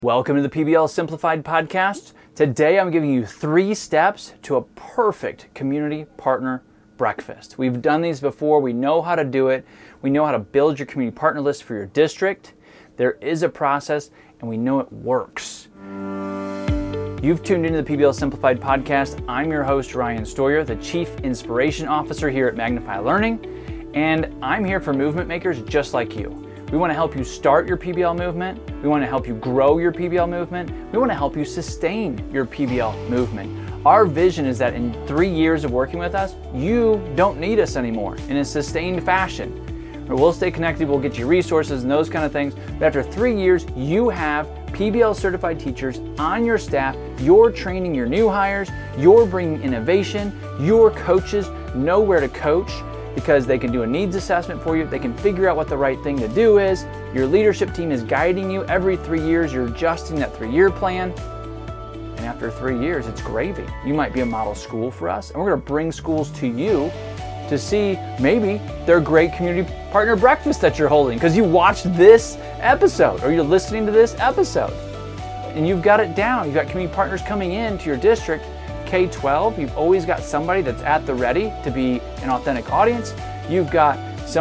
Welcome to the PBL Simplified podcast. Today I'm giving you 3 steps to a perfect community partner breakfast. We've done these before. We know how to do it. We know how to build your community partner list for your district. There is a process and we know it works. You've tuned into the PBL Simplified podcast. I'm your host, Ryan Stoyer, the Chief Inspiration Officer here at Magnify Learning, and I'm here for movement makers just like you. We want to help you start your PBL movement. We want to help you grow your PBL movement. We want to help you sustain your PBL movement. Our vision is that in 3 years of working with us, you don't need us anymore in a sustained fashion. We'll stay connected, we'll get you resources and those kind of things. But after 3 years, you have PBL certified teachers on your staff. You're training your new hires. You're bringing innovation. Your coaches know where to coach, because they can do a needs assessment for you. They can figure out what the right thing to do is. Your leadership team is guiding you. Every 3 years, you're adjusting that 3-year plan. And after 3 years, it's gravy. You might be a model school for us, and we're gonna bring schools to you to see maybe their great community partner breakfast that you're holding because you watched this episode or you're listening to this episode and you've got it down. You've got community partners coming into your district. K-12, you've always got somebody that's at the ready to be an authentic audience. You've got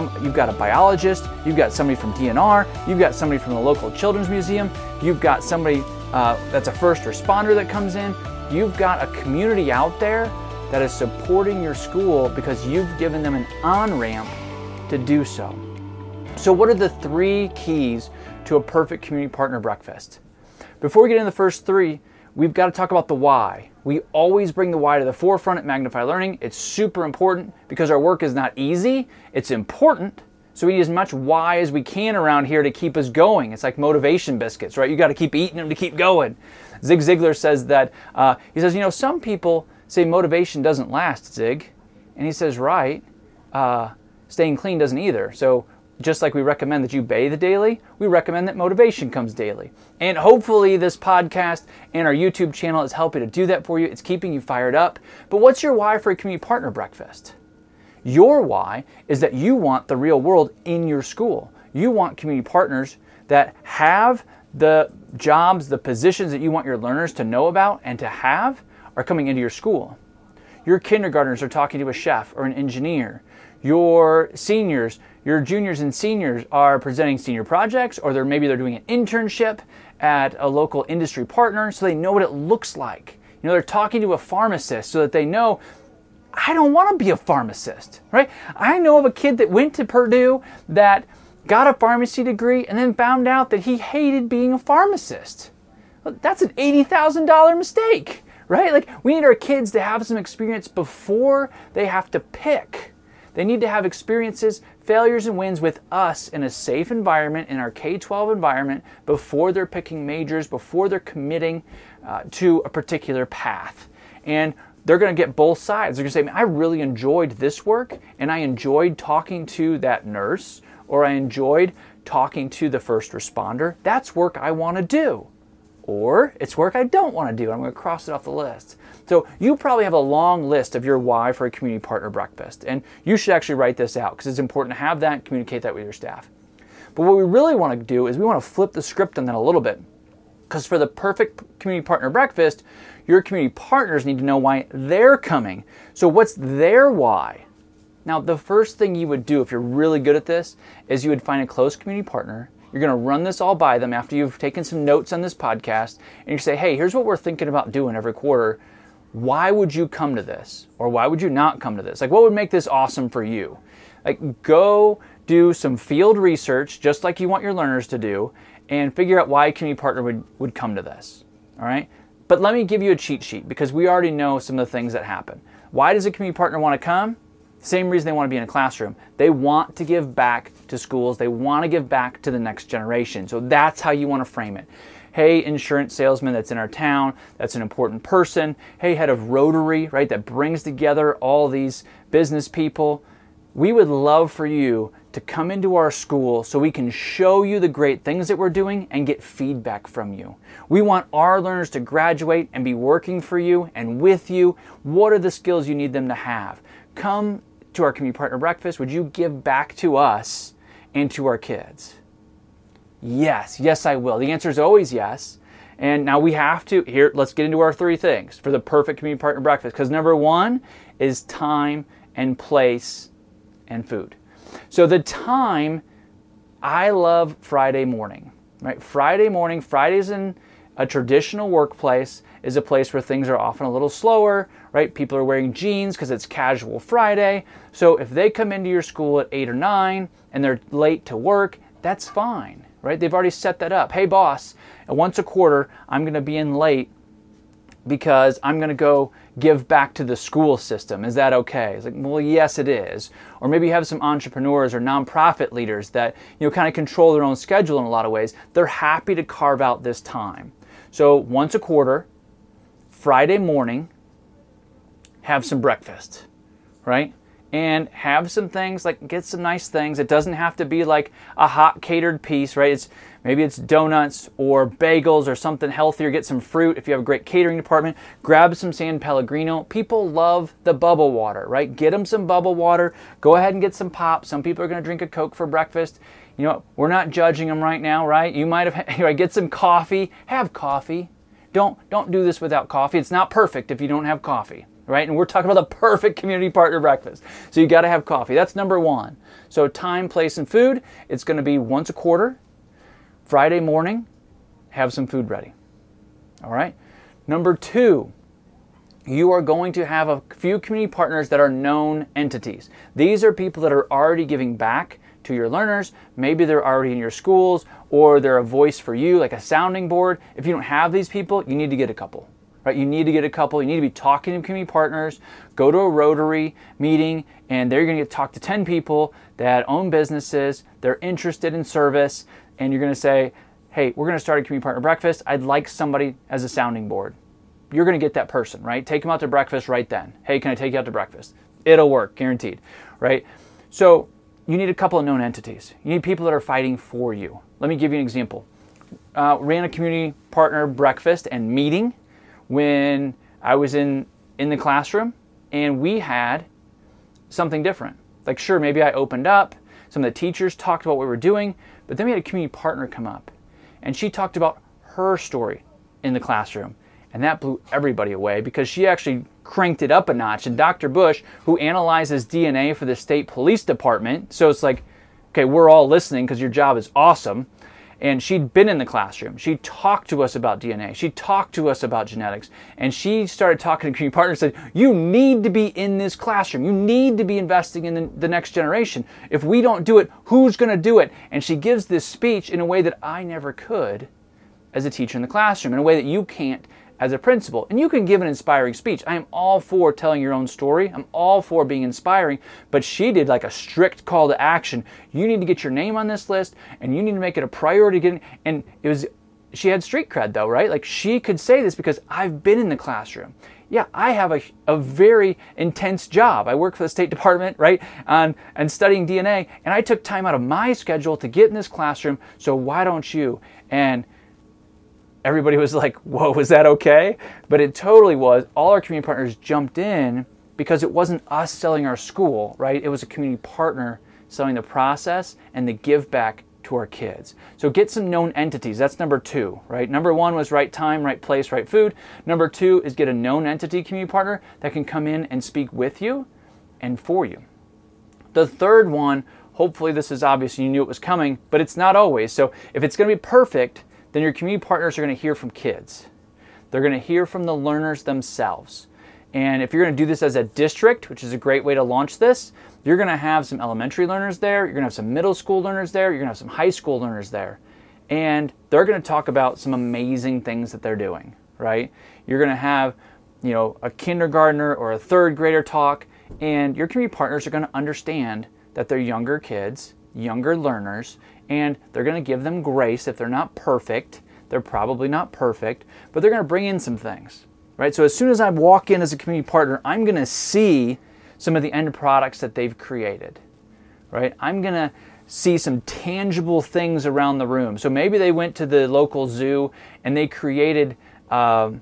a biologist, you've got somebody from DNR, you've got somebody from the local children's museum, you've got somebody that's a first responder that comes in. You've got a community out there that is supporting your school because you've given them an on-ramp to do so. So what are the 3 keys to a perfect community partner breakfast? Before we get into the first 3, we've got to talk about the why. We always bring the why to the forefront at Magnify Learning. It's super important because our work is not easy. It's important. So we need as much why as we can around here to keep us going. It's like motivation biscuits, right? You got to keep eating them to keep going. Zig Ziglar says that, he says, some people say motivation doesn't last, Zig. And he says, right, staying clean doesn't either. So just like we recommend that you bathe daily, we recommend that motivation comes daily. And hopefully this podcast and our YouTube channel is helping to do that for you. It's keeping you fired up. But what's your why for a community partner breakfast? Your why is that you want the real world in your school. You want community partners that have the jobs, the positions that you want your learners to know about and to have are coming into your school. Your kindergartners are talking to a chef or an engineer. Your seniors, your juniors and seniors are presenting senior projects, or maybe they're doing an internship at a local industry partner so they know what it looks like. They're talking to a pharmacist so that they know, I don't want to be a pharmacist, right? I know of a kid that went to Purdue that got a pharmacy degree and then found out that he hated being a pharmacist. Well, that's an $80,000 mistake, right? Like, we need our kids to have some experience before they have to pick. They need to have experiences, failures and wins with us in a safe environment, in our K-12 environment, before they're picking majors, before they're committing to a particular path. And they're going to get both sides. They're going to say, I really enjoyed this work, and I enjoyed talking to that nurse, or I enjoyed talking to the first responder. That's work I want to do. Or it's work I don't want to do. I'm going to cross it off the list. So you probably have a long list of your why for a community partner breakfast. And you should actually write this out because it's important to have that and communicate that with your staff. But what we really want to do is we want to flip the script on that a little bit. Because for the perfect community partner breakfast, your community partners need to know why they're coming. So what's their why? Now, the first thing you would do if you're really good at this is you would find a close community partner. You're going to run this all by them after you've taken some notes on this podcast, and you say, hey, here's what we're thinking about doing every quarter. Why would you come to this? Or why would you not come to this? Like, what would make this awesome for you? Like, go do some field research, just like you want your learners to do, and figure out why a community partner would come to this, all right? But let me give you a cheat sheet, because we already know some of the things that happen. Why does a community partner want to come? Same reason they want to be in a classroom. They want to give back to schools. They want to give back to the next generation. So that's how you want to frame it. Hey, insurance salesman that's in our town, that's an important person. Hey, head of Rotary, right, that brings together all these business people. We would love for you to come into our school so we can show you the great things that we're doing and get feedback from you. We want our learners to graduate and be working for you and with you. What are the skills you need them to have? Come to our community partner breakfast. Would you give back to us and to our kids? Yes, I will. The answer is always yes. And now we have to, here, let's get into our 3 things for the perfect community partner breakfast. Because number 1 is time and place and food. So the time, I love Friday morning, right? Friday morning, Fridays in a traditional workplace is a place where things are often a little slower, right? People are wearing jeans because it's casual Friday. So if they come into your school at 8 or 9 and they're late to work, that's fine, right? They've already set that up. Hey boss, once a quarter, I'm going to be in late because I'm going to go give back to the school system. Is that okay? It's like, well, yes, it is. Or maybe you have some entrepreneurs or nonprofit leaders that, kind of control their own schedule in a lot of ways. They're happy to carve out this time. So once a quarter, Friday morning, have some breakfast, right? And have some things, like get some nice things. It doesn't have to be like a hot catered piece, right? Maybe it's donuts or bagels or something healthier. Get some fruit. If you have a great catering department, grab some San Pellegrino. People love the bubble water, right? Get them some bubble water. Go ahead and get some pop. Some people are going to drink a Coke for breakfast. We're not judging them right now, right? You might have, get some coffee. Have coffee. Don't do this without coffee. It's not perfect if you don't have coffee, right? And we're talking about the perfect community partner breakfast. So you got to have coffee. That's number 1. So time, place, and food. It's going to be once a quarter. Friday morning, have some food ready. All right? Number 2, you are going to have a few community partners that are known entities. These are people that are already giving back to your learners. Maybe they're already in your schools, or they're a voice for you, like a sounding board. If you don't have these people, you need to get a couple. Right? You need to get a couple. You need to be talking to community partners. Go to a Rotary meeting, and they're going to get to talk to 10 people that own businesses. They're interested in service, and you're going to say, hey, we're going to start a community partner breakfast. I'd like somebody as a sounding board. You're going to get that person, right? Take them out to breakfast right then. Hey, can I take you out to breakfast? It'll work, guaranteed, right? So you need a couple of known entities. You need people that are fighting for you. Let me give you an example. Ran a community partner breakfast and meeting when I was in the classroom, and we had something different. Like, sure, maybe I opened up, some of the teachers talked about what we were doing, but then we had a community partner come up, and she talked about her story in the classroom, and that blew everybody away because she actually cranked it up a notch. And Dr. Bush, who analyzes DNA for the state police department, so it's like, okay, we're all listening because your job is awesome. And she'd been in the classroom. She talked to us about DNA. She talked to us about genetics. And she started talking to community partners and said, you need to be in this classroom. You need to be investing in the next generation. If we don't do it, who's going to do it? And she gives this speech in a way that I never could as a teacher in the classroom, in a way that you can't as a principal. And you can give an inspiring speech. I am all for telling your own story. I'm all for being inspiring. But she did like a strict call to action. You need to get your name on this list, and you need to make it a priority. And she had street cred though, right? Like, she could say this because I've been in the classroom. Yeah, I have a very intense job. I work for the State Department, right, and studying DNA. And I took time out of my schedule to get in this classroom. So why don't you? And everybody was like, whoa, was that okay? But it totally was. All our community partners jumped in because it wasn't us selling our school, right? It was a community partner selling the process and the give back to our kids. So get some known entities. That's number 2, right? Number 1 was right time, right place, right food. Number 2 is get a known entity community partner that can come in and speak with you and for you. The third one, hopefully this is obvious and you knew it was coming, but it's not always. So if it's going to be perfect, then your community partners are going to hear from kids. They're going to hear from the learners themselves. And if you're going to do this as a district, which is a great way to launch this, you're going to have some elementary learners there, you're going to have some middle school learners there, you're going to have some high school learners there. And they're going to talk about some amazing things that they're doing, right? You're going to have, a kindergartner or a third grader talk, and your community partners are going to understand that they're younger kids, younger learners, and they're going to give them grace if they're not perfect. They're probably not perfect, but they're going to bring in some things, right? So as soon as I walk in as a community partner, I'm going to see some of the end products that they've created, right? I'm going to see some tangible things around the room. So maybe they went to the local zoo and they created gosh,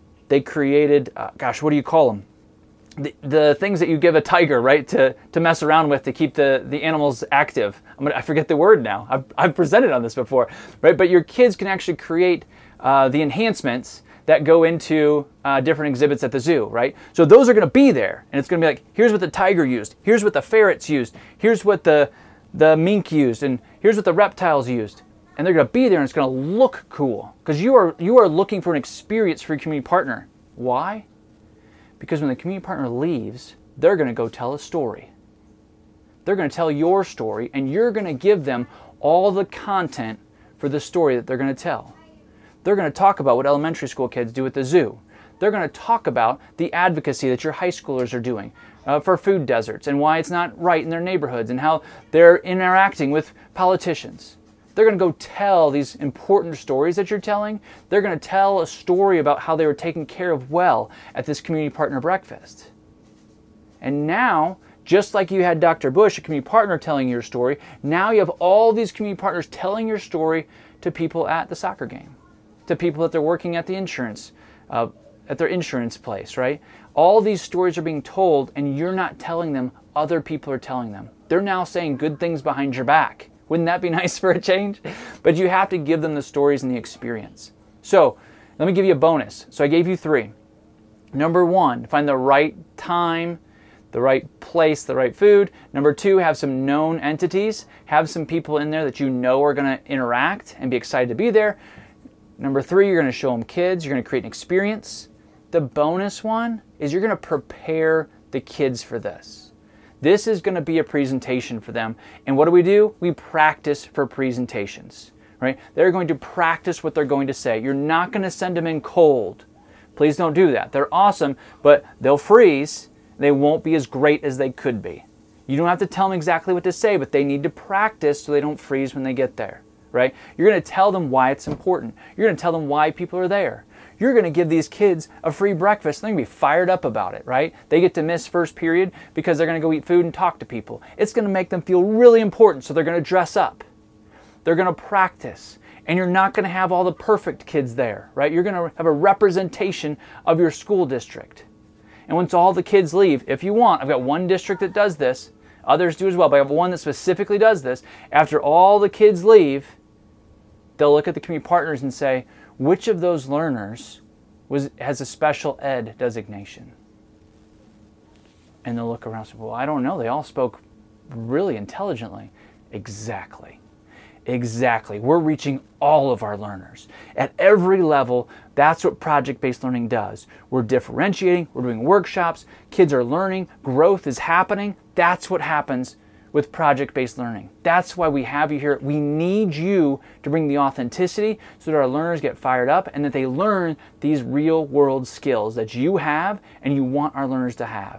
what do you call them? The things that you give a tiger, right, to mess around with to keep the animals active. I forget the word now. I've presented on this before, right? But your kids can actually create the enhancements that go into different exhibits at the zoo, right? So those are going to be there, and it's going to be like, here's what the tiger used, here's what the ferrets used, here's what the mink used, and here's what the reptiles used. And they're going to be there, and it's going to look cool because you are looking for an experience for your community partner. Why? Because when the community partner leaves, they're going to go tell a story. They're going to tell your story, and you're going to give them all the content for the story that they're going to tell. They're going to talk about what elementary school kids do at the zoo. They're going to talk about the advocacy that your high schoolers are doing for food deserts and why it's not right in their neighborhoods and how they're interacting with politicians. They're going to go tell these important stories that you're telling. They're going to tell a story about how they were taken care of well at this community partner breakfast. And now, just like you had Dr. Bush, a community partner, telling your story, now you have all these community partners telling your story to people at the soccer game, to people that they're working at the insurance, at their insurance place, right? All these stories are being told, and you're not telling them, other people are telling them. They're now saying good things behind your back. Wouldn't that be nice for a change? But you have to give them the stories and the experience. So let me give you a bonus. So I gave you 3. Number 1, find the right time, the right place, the right food. Number 2, have some known entities. Have some people in there that you know are going to interact and be excited to be there. Number 3, you're going to show them kids. You're going to create an experience. The bonus one is you're going to prepare the kids for this. This is going to be a presentation for them. And what do? We practice for presentations, right? They're going to practice what they're going to say. You're not going to send them in cold. Please don't do that. They're awesome, but they'll freeze. They won't be as great as they could be. You don't have to tell them exactly what to say, but they need to practice so they don't freeze when they get there, right? You're going to tell them why it's important. You're going to tell them why people are there. You're going to give these kids a free breakfast. They're going to be fired up about it, right? They get to miss first period because they're going to go eat food and talk to people. It's going to make them feel really important, so they're going to dress up. They're going to practice. And you're not going to have all the perfect kids there, right? You're going to have a representation of your school district. And once all the kids leave, if you want, I've got one district that does this. Others do as well, but I have one that specifically does this. After all the kids leave, they'll look at the community partners and say, which of those learners has a special ed designation? And they'll look around and say, well, I don't know. They all spoke really intelligently. Exactly. We're reaching all of our learners. At every level, that's what project-based learning does. We're differentiating, we're doing workshops, kids are learning, growth is happening. That's what happens with project-based learning. That's why we have you here. We need you to bring the authenticity so that our learners get fired up and that they learn these real-world skills that you have and you want our learners to have.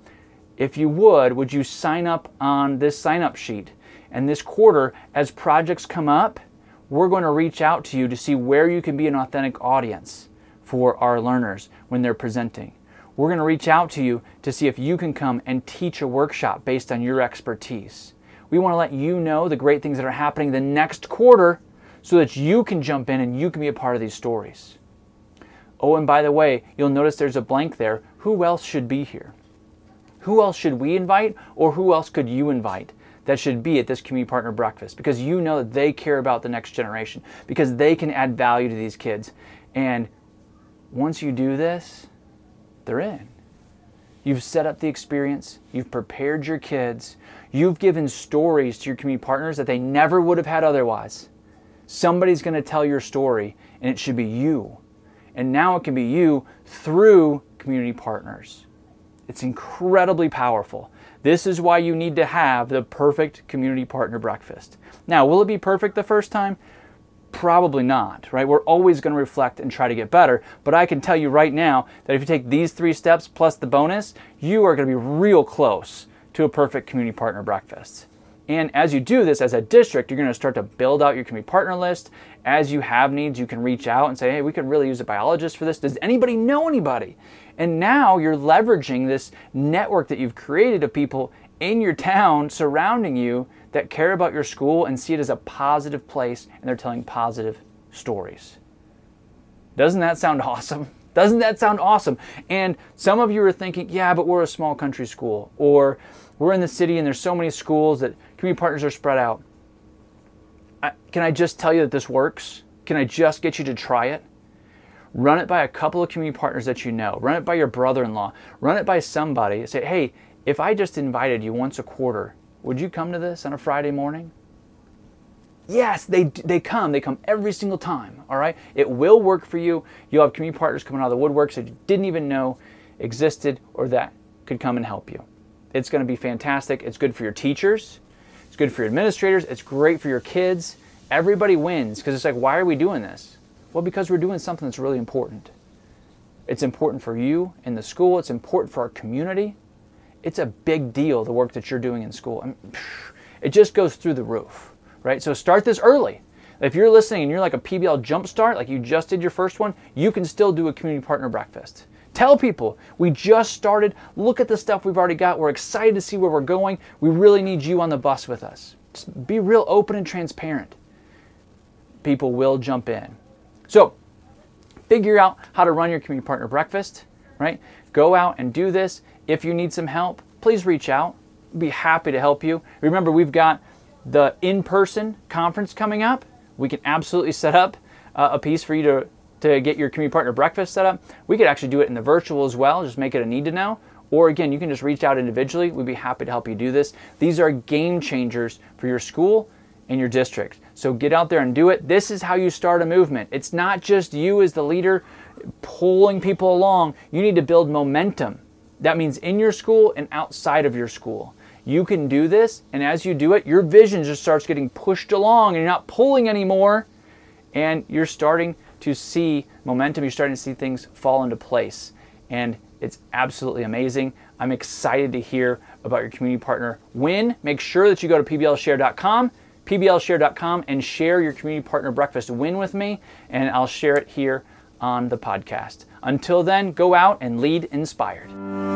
If you would you sign up on this sign-up sheet? And this quarter, as projects come up, we're going to reach out to you to see where you can be an authentic audience for our learners when they're presenting. We're going to reach out to you to see if you can come and teach a workshop based on your expertise. We want to let you know the great things that are happening the next quarter so that you can jump in and you can be a part of these stories. Oh, and by the way, you'll notice there's a blank there. Who else should be here? Who else should we invite, or who else could you invite that should be at this community partner breakfast? Because you know that they care about the next generation, because they can add value to these kids. And once you do this, they're in. You've set up the experience, you've prepared your kids, you've given stories to your community partners that they never would have had otherwise. Somebody's going to tell your story, and it should be you. And now it can be you through community partners. It's incredibly powerful. This is why you need to have the perfect community partner breakfast. Now, will it be perfect the first time? Probably not, right? We're always going to reflect and try to get better, but I can tell you right now that if you take these 3 steps plus the bonus, you are going to be real close to a perfect community partner breakfast. And as you do this as a district, you're going to start to build out your community partner list. As you have needs, you can reach out and say, hey, we could really use a biologist for this. Does anybody know anybody? And now you're leveraging this network that you've created of people in your town surrounding you that care about your school and see it as a positive place, and they're telling positive stories. Doesn't that sound awesome? Doesn't that sound awesome? And some of you are thinking, yeah, but we're a small country school, or we're in the city and there's so many schools that community partners are spread out. Can I just tell you that this works? Can I just get you to try it? Run it by a couple of community partners that you know. Run it by your brother-in-law. Run it by somebody. Say, hey, if I just invited you once a quarter, would you come to this on a Friday morning? Yes, they come. They come every single time, all right? It will work for you. You'll have community partners coming out of the woodwork that you didn't even know existed or that could come and help you. It's going to be fantastic. It's good for your teachers. It's good for your administrators. It's great for your kids. Everybody wins because it's like, why are we doing this? Well, because we're doing something that's really important. It's important for you in the school. It's important for our community. It's a big deal, the work that you're doing in school. I mean, it just goes through the roof, right? So start this early. If you're listening and you're like a PBL jumpstart, like you just did your first one, you can still do a community partner breakfast. Tell people, we just started. Look at the stuff we've already got. We're excited to see where we're going. We really need you on the bus with us. Just be real open and transparent. People will jump in. So figure out how to run your community partner breakfast, right? Go out and do this. If you need some help, please reach out. We'd be happy to help you. Remember, we've got the in-person conference coming up. We can absolutely set up a piece for you to get your community partner breakfast set up. We could actually do it in the virtual as well, just make it a need to know. Or again, you can just reach out individually. We'd be happy to help you do this. These are game changers for your school and your district. So get out there and do it. This is how you start a movement. It's not just you as the leader pulling people along. You need to build momentum. That means in your school and outside of your school. You can do this, and as you do it, your vision just starts getting pushed along, and you're not pulling anymore, and you're starting to see momentum. You're starting to see things fall into place, and it's absolutely amazing. I'm excited to hear about your community partner win. Make sure that you go to pblshare.com, and share your community partner breakfast win with me, and I'll share it here on the podcast. Until then, go out and lead inspired.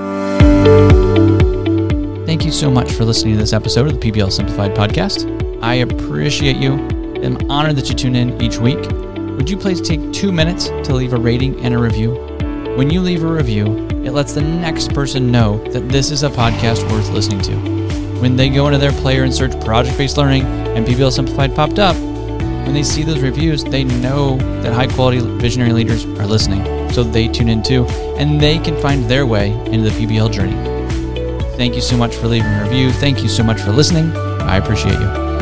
Thank you so much for listening to this episode of the PBL Simplified podcast. I appreciate you. I'm honored that you tune in each week. Would you please take 2 minutes to leave a rating and a review? When you leave a review, it lets the next person know that this is a podcast worth listening to. When they go into their player and search project-based learning and PBL Simplified popped up, when they see those reviews, they know that high-quality visionary leaders are listening. So they tune in too, and they can find their way into the PBL journey. Thank you so much for leaving a review. Thank you so much for listening. I appreciate you.